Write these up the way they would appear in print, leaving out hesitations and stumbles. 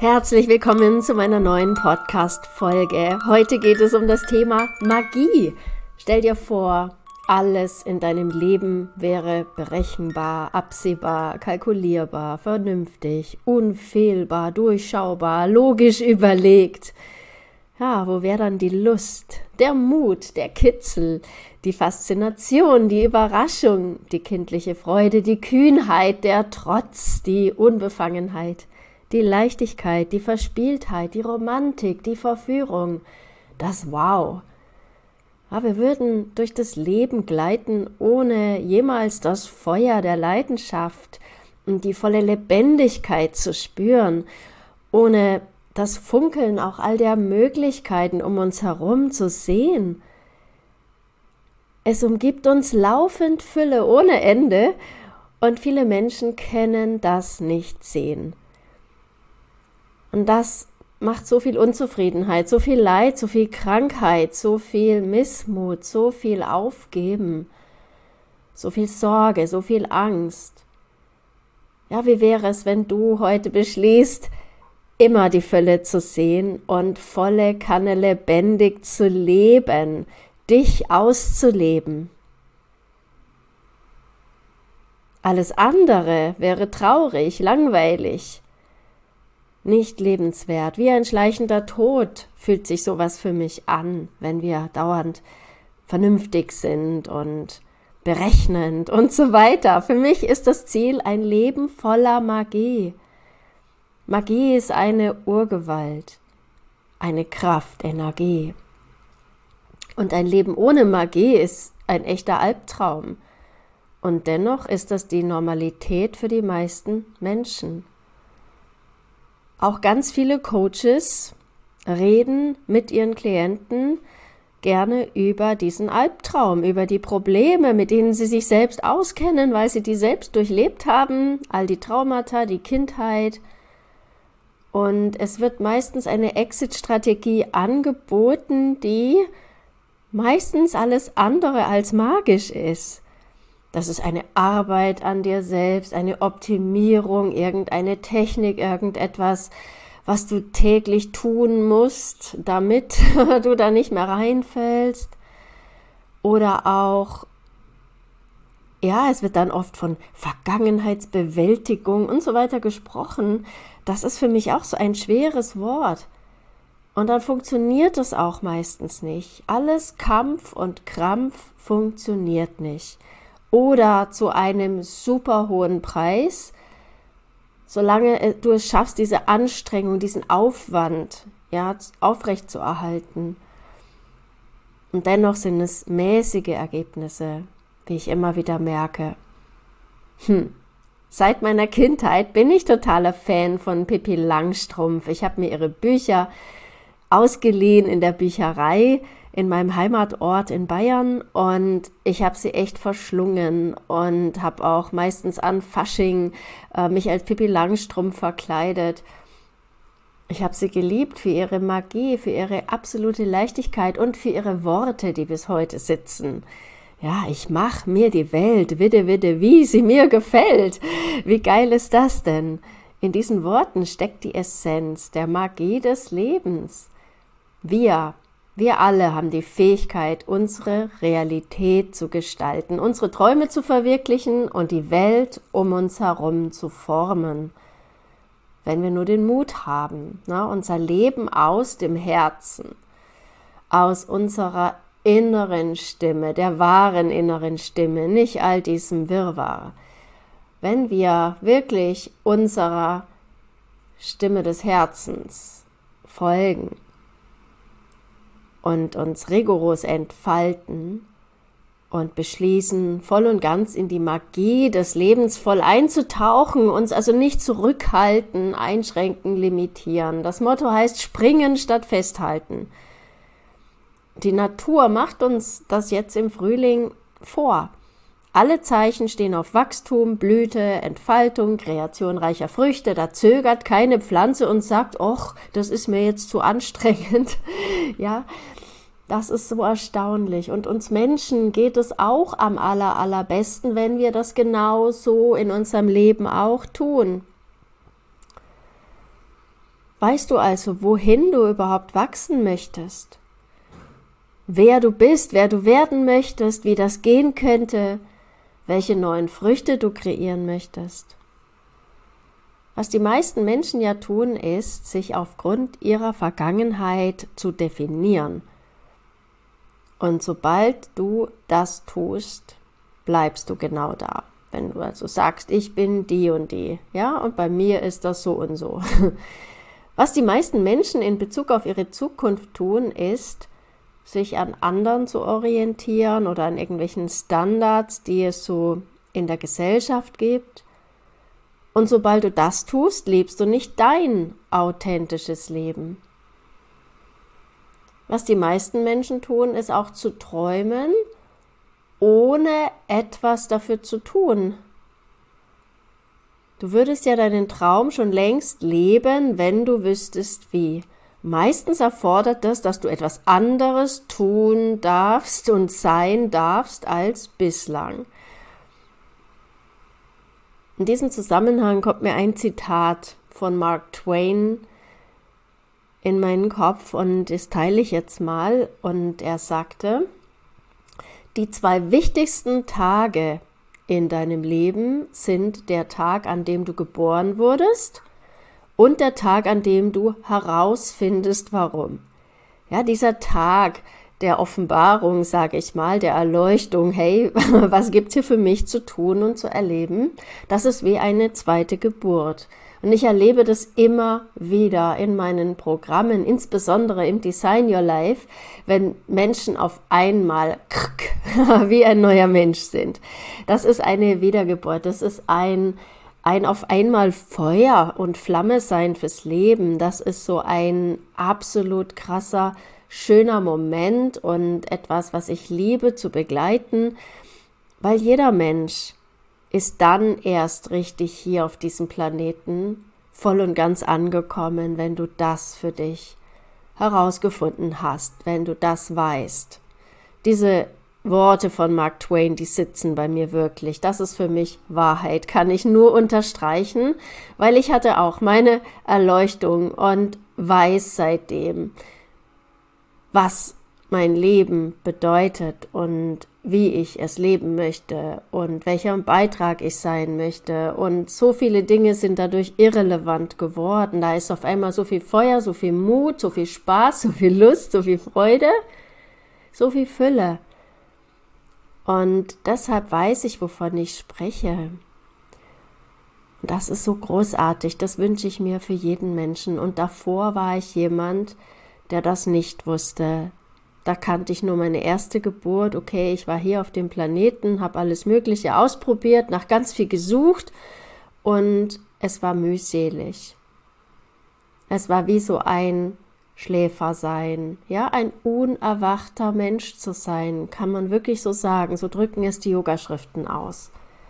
Herzlich willkommen zu meiner neuen Podcast-Folge. Heute geht es um das Thema Magie. Stell dir vor, alles in deinem Leben wäre berechenbar, absehbar, kalkulierbar, vernünftig, unfehlbar, durchschaubar, logisch überlegt. Ja, wo wäre dann die Lust, der Mut, der Kitzel, die Faszination, die Überraschung, die kindliche Freude, die Kühnheit, der Trotz, die Unbefangenheit, die Leichtigkeit, die Verspieltheit, die Romantik, die Verführung, das Wow. Ja, wir würden durch das Leben gleiten, ohne jemals das Feuer der Leidenschaft und die volle Lebendigkeit zu spüren, ohne das Funkeln auch all der Möglichkeiten um uns herum zu sehen. Es umgibt uns laufend Fülle ohne Ende und viele Menschen können das nicht sehen. Und das macht so viel Unzufriedenheit, so viel Leid, so viel Krankheit, so viel Missmut, so viel Aufgeben, so viel Sorge, so viel Angst. Ja, wie wäre es, wenn du heute beschließt, immer die Fülle zu sehen und volle Kanne lebendig zu leben, dich auszuleben? Alles andere wäre traurig, langweilig, nicht lebenswert. Wie ein schleichender Tod fühlt sich sowas für mich an, wenn wir dauernd vernünftig sind und berechnend und so weiter. Für mich ist das Ziel ein Leben voller Magie. Magie ist eine Urgewalt, eine Kraft, Energie. Und ein Leben ohne Magie ist ein echter Albtraum. Und dennoch ist das die Normalität für die meisten Menschen. Auch ganz viele Coaches reden mit ihren Klienten gerne über diesen Albtraum, über die Probleme, mit denen sie sich selbst auskennen, weil sie die selbst durchlebt haben, all die Traumata, die Kindheit. Und es wird meistens eine Exit-Strategie angeboten, die meistens alles andere als magisch ist. Das ist eine Arbeit an dir selbst, eine Optimierung, irgendeine Technik, irgendetwas, was du täglich tun musst, damit du da nicht mehr reinfällst. Oder auch, ja, es wird dann oft von Vergangenheitsbewältigung und so weiter gesprochen. Das ist für mich auch so ein schweres Wort. Und dann funktioniert es auch meistens nicht. Alles Kampf und Krampf funktioniert nicht. Oder zu einem super hohen Preis, solange du es schaffst, diese Anstrengung, diesen Aufwand, ja, aufrechtzuerhalten. Und dennoch sind es mäßige Ergebnisse, wie ich immer wieder merke. Seit meiner Kindheit bin ich totaler Fan von Pippi Langstrumpf. Ich habe mir ihre Bücher ausgeliehen in der Bücherei in meinem Heimatort in Bayern und ich habe sie echt verschlungen und habe auch meistens an Fasching mich als Pippi Langstrumpf verkleidet. Ich habe sie geliebt für ihre Magie, für ihre absolute Leichtigkeit und für ihre Worte, die bis heute sitzen. Ja, ich mache mir die Welt, widde, widde, wie sie mir gefällt. Wie geil ist das denn? In diesen Worten steckt die Essenz der Magie des Lebens. Wir alle haben die Fähigkeit, unsere Realität zu gestalten, unsere Träume zu verwirklichen und die Welt um uns herum zu formen. Wenn wir nur den Mut haben, unser Leben aus dem Herzen, aus unserer inneren Stimme, der wahren inneren Stimme, nicht all diesem Wirrwarr. Wenn wir wirklich unserer Stimme des Herzens folgen, und uns rigoros entfalten und beschließen, voll und ganz in die Magie des Lebens voll einzutauchen, uns also nicht zurückhalten, einschränken, limitieren. Das Motto heißt springen statt festhalten. Die Natur macht uns das jetzt im Frühling vor. Alle Zeichen stehen auf Wachstum, Blüte, Entfaltung, Kreation reicher Früchte. Da zögert keine Pflanze und sagt, och, das ist mir jetzt zu anstrengend. Ja, das ist so erstaunlich. Und uns Menschen geht es auch am allerbesten, wenn wir das genau so in unserem Leben auch tun. Weißt du also, wohin du überhaupt wachsen möchtest? Wer du bist, wer du werden möchtest, wie das gehen könnte, welche neuen Früchte du kreieren möchtest? Was die meisten Menschen ja tun, ist, sich aufgrund ihrer Vergangenheit zu definieren. Und sobald du das tust, bleibst du genau da. Wenn du also sagst, ich bin die und die, ja, und bei mir ist das so und so. Was die meisten Menschen in Bezug auf ihre Zukunft tun, ist, sich an anderen zu orientieren oder an irgendwelchen Standards, die es so in der Gesellschaft gibt. Und sobald du das tust, lebst du nicht dein authentisches Leben. Was die meisten Menschen tun, ist auch zu träumen, ohne etwas dafür zu tun. Du würdest ja deinen Traum schon längst leben, wenn du wüsstest wie. Meistens erfordert das, dass du etwas anderes tun darfst und sein darfst als bislang. In diesem Zusammenhang kommt mir ein Zitat von Mark Twain in meinen Kopf und das teile ich jetzt mal. Und er sagte, die 2 wichtigsten Tage in deinem Leben sind der Tag, an dem du geboren wurdest und der Tag, an dem du herausfindest, warum. Ja, dieser Tag der Offenbarung, sage ich mal, der Erleuchtung, hey, was gibt's hier für mich zu tun und zu erleben? Das ist wie eine zweite Geburt. Und ich erlebe das immer wieder in meinen Programmen, insbesondere im Design Your Life, wenn Menschen auf einmal wie ein neuer Mensch sind. Das ist eine Wiedergeburt, das ist ein auf einmal Feuer und Flamme sein fürs Leben. Das ist so ein absolut krasser, schöner Moment und etwas, was ich liebe zu begleiten, weil jeder Mensch ist dann erst richtig hier auf diesem Planeten voll und ganz angekommen, wenn du das für dich herausgefunden hast, wenn du das weißt. Diese Worte von Mark Twain, die sitzen bei mir wirklich. Das ist für mich Wahrheit, kann ich nur unterstreichen, weil ich hatte auch meine Erleuchtung und weiß seitdem, was mein Leben bedeutet und wie ich es leben möchte und welcher Beitrag ich sein möchte. Und so viele Dinge sind dadurch irrelevant geworden. Da ist auf einmal so viel Feuer, so viel Mut, so viel Spaß, so viel Lust, so viel Freude, so viel Fülle. Und deshalb weiß ich, wovon ich spreche. Und das ist so großartig, das wünsche ich mir für jeden Menschen. Und davor war ich jemand, der das nicht wusste. Da kannte ich nur meine erste Geburt. Okay, ich war hier auf dem Planeten, habe alles Mögliche ausprobiert, nach ganz viel gesucht und es war mühselig. Es war wie so ein Schläfer sein, ja, ein unerwachter Mensch zu sein, kann man wirklich so sagen. So drücken es die Yogaschriften aus.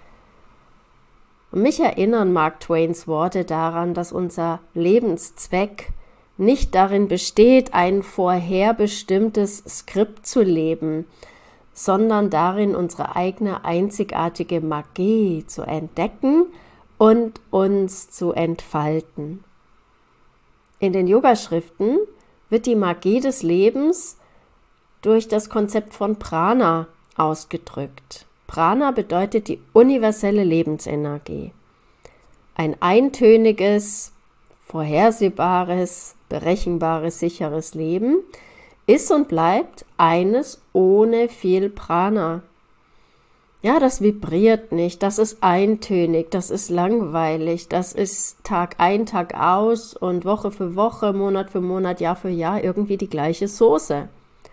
Und mich erinnern Mark Twains Worte daran, dass unser Lebenszweck nicht darin besteht, ein vorherbestimmtes Skript zu leben, sondern darin, unsere eigene einzigartige Magie zu entdecken und uns zu entfalten. In den Yogaschriften wird die Magie des Lebens durch das Konzept von Prana ausgedrückt. Prana bedeutet die universelle Lebensenergie. Ein eintöniges, vorhersehbares, berechenbares, sicheres Leben ist und bleibt eines ohne viel Prana. Ja, das vibriert nicht, das ist eintönig, das ist langweilig, das ist Tag ein, Tag aus und Woche für Woche, Monat für Monat, Jahr für Jahr irgendwie die gleiche Soße.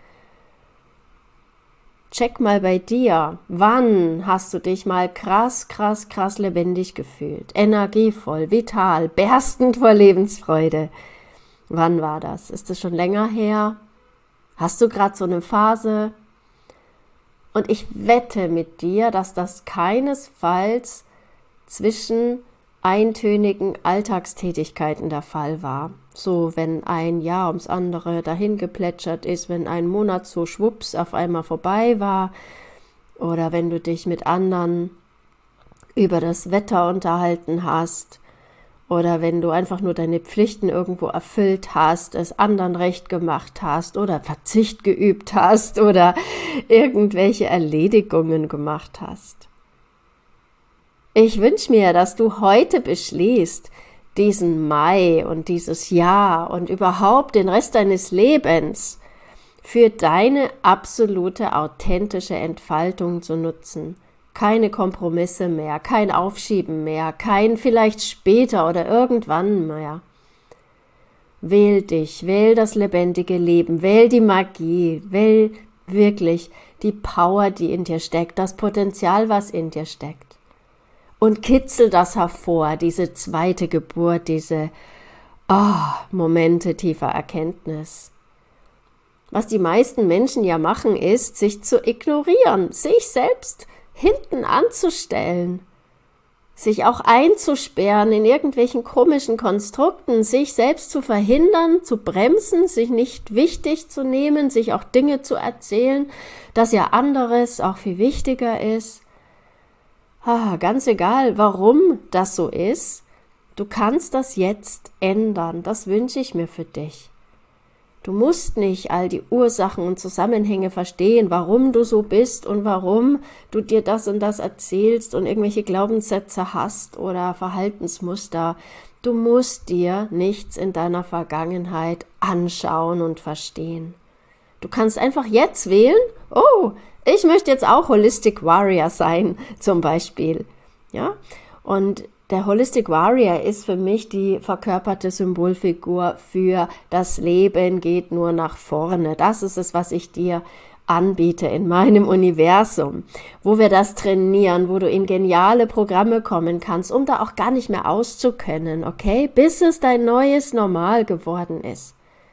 Check mal bei dir, wann hast du dich mal krass lebendig gefühlt, energievoll, vital, berstend vor Lebensfreude? Wann war das? Ist es schon länger her? Hast du gerade so eine Phase? Und ich wette mit dir, dass das keinesfalls zwischen eintönigen Alltagstätigkeiten der Fall war. So, wenn ein Jahr ums andere dahin geplätschert ist, wenn ein Monat so schwupps auf einmal vorbei war oder wenn du dich mit anderen über das Wetter unterhalten hast oder wenn du einfach nur deine Pflichten irgendwo erfüllt hast, es anderen recht gemacht hast oder Verzicht geübt hast oder irgendwelche Erledigungen gemacht hast. Ich wünsche mir, dass du heute beschließt, diesen Mai und dieses Jahr und überhaupt den Rest deines Lebens für deine absolute authentische Entfaltung zu nutzen. Keine Kompromisse mehr, kein Aufschieben mehr, kein vielleicht später oder irgendwann mehr. Wähl dich, wähl das lebendige Leben, wähl die Magie, wähl wirklich die Power, die in dir steckt, das Potenzial, was in dir steckt. Und kitzel das hervor, diese zweite Geburt, diese Momente tiefer Erkenntnis. Was die meisten Menschen ja machen, ist, sich zu ignorieren, sich selbst hinten anzustellen, sich auch einzusperren in irgendwelchen komischen Konstrukten, sich selbst zu verhindern, zu bremsen, sich nicht wichtig zu nehmen, sich auch Dinge zu erzählen, dass ja anderes auch viel wichtiger ist. Ganz egal, warum das so ist, du kannst das jetzt ändern, das wünsche ich mir für dich. Du musst nicht all die Ursachen und Zusammenhänge verstehen, warum du so bist und warum du dir das und das erzählst und irgendwelche Glaubenssätze hast oder Verhaltensmuster. Du musst dir nichts in deiner Vergangenheit anschauen und verstehen. Du kannst einfach jetzt wählen, ich möchte jetzt auch Holistic Warrior sein, zum Beispiel. Ja? Und der Holistic Warrior ist für mich die verkörperte Symbolfigur für das Leben geht nur nach vorne. Das ist es, was ich dir anbiete in meinem Universum, wo wir das trainieren, wo du in geniale Programme kommen kannst, um da auch gar nicht mehr auszukennen, okay? Bis es dein neues Normal geworden ist.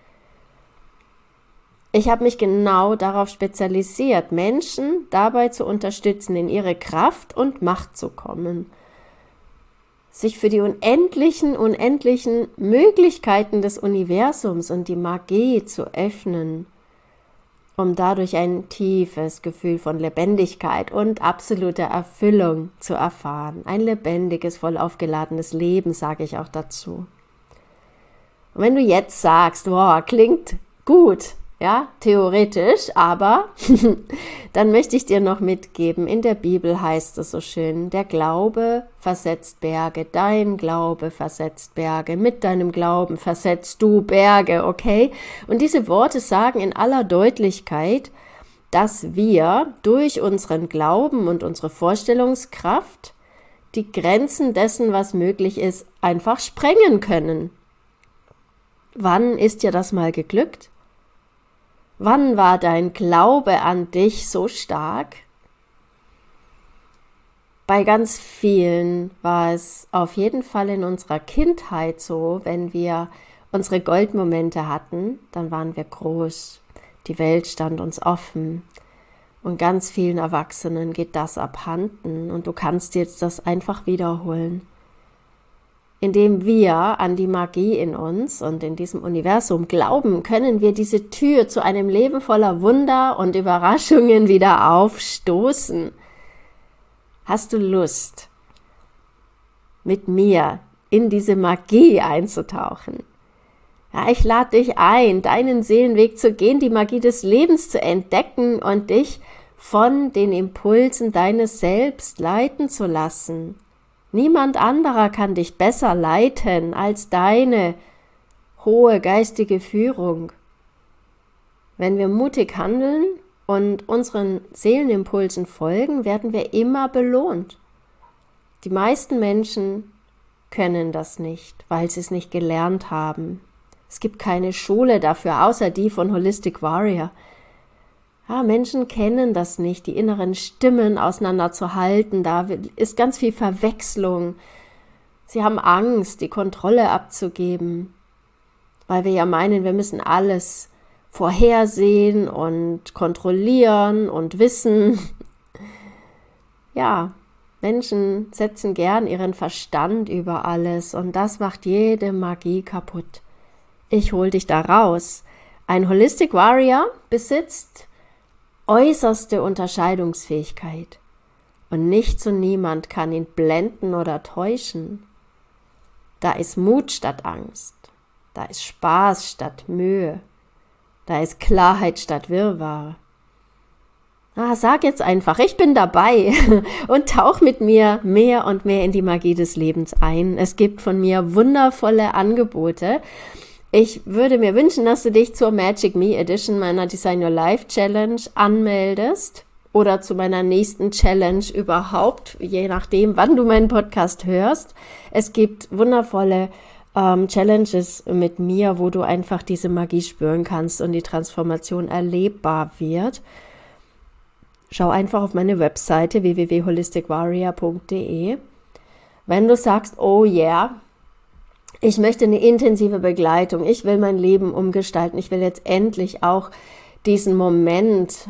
Ich habe mich genau darauf spezialisiert, Menschen dabei zu unterstützen, in ihre Kraft und Macht zu kommen, sich für die unendlichen Möglichkeiten des Universums und die Magie zu öffnen, um dadurch ein tiefes Gefühl von Lebendigkeit und absoluter Erfüllung zu erfahren. Ein lebendiges, voll aufgeladenes Leben, sage ich auch dazu. Und wenn du jetzt sagst, klingt gut, ja, theoretisch, aber dann möchte ich dir noch mitgeben, in der Bibel heißt es so schön, der Glaube versetzt Berge, dein Glaube versetzt Berge, mit deinem Glauben versetzt du Berge, okay? Und diese Worte sagen in aller Deutlichkeit, dass wir durch unseren Glauben und unsere Vorstellungskraft die Grenzen dessen, was möglich ist, einfach sprengen können. Wann ist dir das mal geglückt? Wann war dein Glaube an dich so stark? Bei ganz vielen war es auf jeden Fall in unserer Kindheit so, wenn wir unsere Goldmomente hatten, dann waren wir groß, die Welt stand uns offen und ganz vielen Erwachsenen geht das abhanden und du kannst jetzt das einfach wiederholen. Indem wir an die Magie in uns und in diesem Universum glauben, können wir diese Tür zu einem Leben voller Wunder und Überraschungen wieder aufstoßen. Hast du Lust, mit mir in diese Magie einzutauchen? Ja, ich lade dich ein, deinen Seelenweg zu gehen, die Magie des Lebens zu entdecken und dich von den Impulsen deines Selbst leiten zu lassen. Niemand anderer kann dich besser leiten als deine hohe geistige Führung. Wenn wir mutig handeln und unseren Seelenimpulsen folgen, werden wir immer belohnt. Die meisten Menschen können das nicht, weil sie es nicht gelernt haben. Es gibt keine Schule dafür, außer die von Holistic Warrior. Ja, Menschen kennen das nicht, die inneren Stimmen auseinanderzuhalten. Da ist ganz viel Verwechslung. Sie haben Angst, die Kontrolle abzugeben, weil wir ja meinen, wir müssen alles vorhersehen und kontrollieren und wissen. Ja, Menschen setzen gern ihren Verstand über alles und das macht jede Magie kaputt. Ich hol dich da raus. Ein Holistic Warrior besitzt äußerste Unterscheidungsfähigkeit und nichts und niemand kann ihn blenden oder täuschen. Da ist Mut statt Angst. Da ist Spaß statt Mühe. Da ist Klarheit statt Wirrwarr. Sag jetzt einfach, ich bin dabei und tauch mit mir mehr und mehr in die Magie des Lebens ein. Es gibt von mir wundervolle Angebote. Ich würde mir wünschen, dass du dich zur Magic Me Edition meiner Design Your Life Challenge anmeldest oder zu meiner nächsten Challenge überhaupt, je nachdem, wann du meinen Podcast hörst. Es gibt wundervolle Challenges mit mir, wo du einfach diese Magie spüren kannst und die Transformation erlebbar wird. Schau einfach auf meine Webseite www.holisticwarrior.de. Wenn du sagst, oh yeah, ich möchte eine intensive Begleitung, ich will mein Leben umgestalten, ich will jetzt endlich auch diesen Moment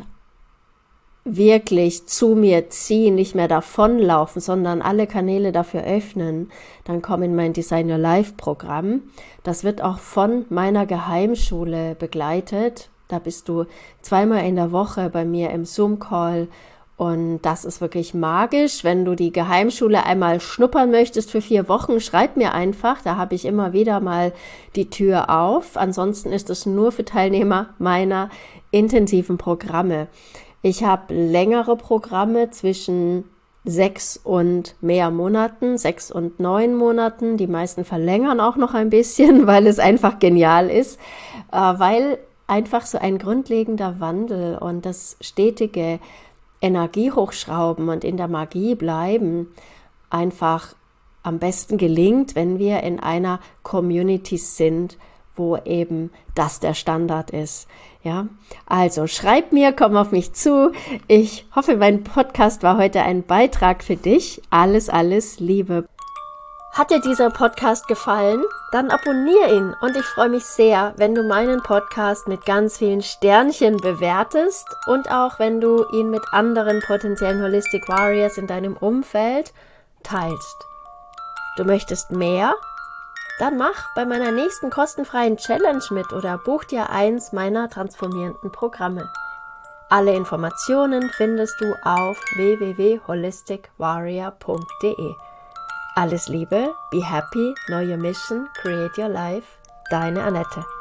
wirklich zu mir ziehen, nicht mehr davonlaufen, sondern alle Kanäle dafür öffnen, dann komm in mein Design Your Life Programm. Das wird auch von meiner Geheimschule begleitet. Da bist du 2-mal in der Woche bei mir im Zoom-Call und das ist wirklich magisch. Wenn du die Geheimschule einmal schnuppern möchtest für 4 Wochen, schreib mir einfach, da habe ich immer wieder mal die Tür auf. Ansonsten ist es nur für Teilnehmer meiner intensiven Programme. Ich habe längere Programme zwischen 6 und mehr Monaten, 6 und 9 Monaten. Die meisten verlängern auch noch ein bisschen, weil es einfach genial ist, weil einfach so ein grundlegender Wandel und das stetige Energiehochschrauben und in der Magie bleiben einfach am besten gelingt, wenn wir in einer Community sind, wo eben das der Standard ist. Ja, also schreib mir, komm auf mich zu. Ich hoffe, mein Podcast war heute ein Beitrag für dich. Alles, alles Liebe. Hat dir dieser Podcast gefallen? Dann abonniere ihn und ich freue mich sehr, wenn du meinen Podcast mit ganz vielen Sternchen bewertest und auch wenn du ihn mit anderen potenziellen Holistic Warriors in deinem Umfeld teilst. Du möchtest mehr? Dann mach bei meiner nächsten kostenfreien Challenge mit oder buch dir eins meiner transformierenden Programme. Alle Informationen findest du auf www.holisticwarrior.de. Alles Liebe, be happy, know your mission, create your life. Deine Annette.